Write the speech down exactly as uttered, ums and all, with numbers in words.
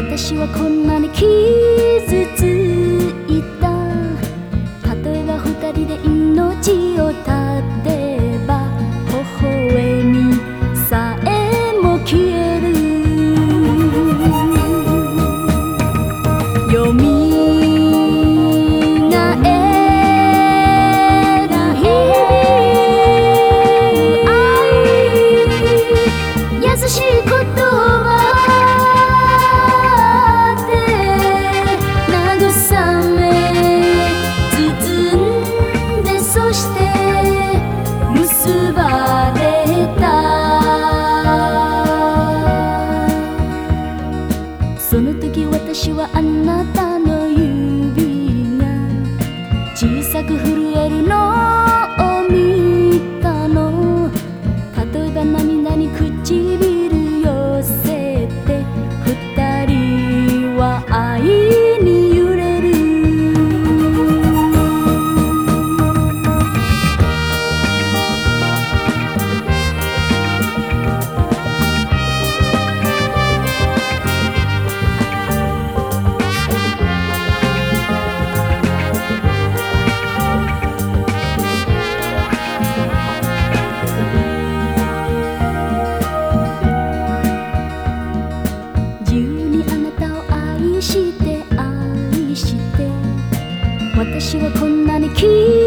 私はこんなに傷ついた。例えば二人で命を絶てば微笑みさえも消える。よみがえら日々愛優しい言葉結ばれた。その時私はあなたの指が小さく震えるのを見たの。例えば涙に唇寄せて二人は愛に揺れる。私はこんなに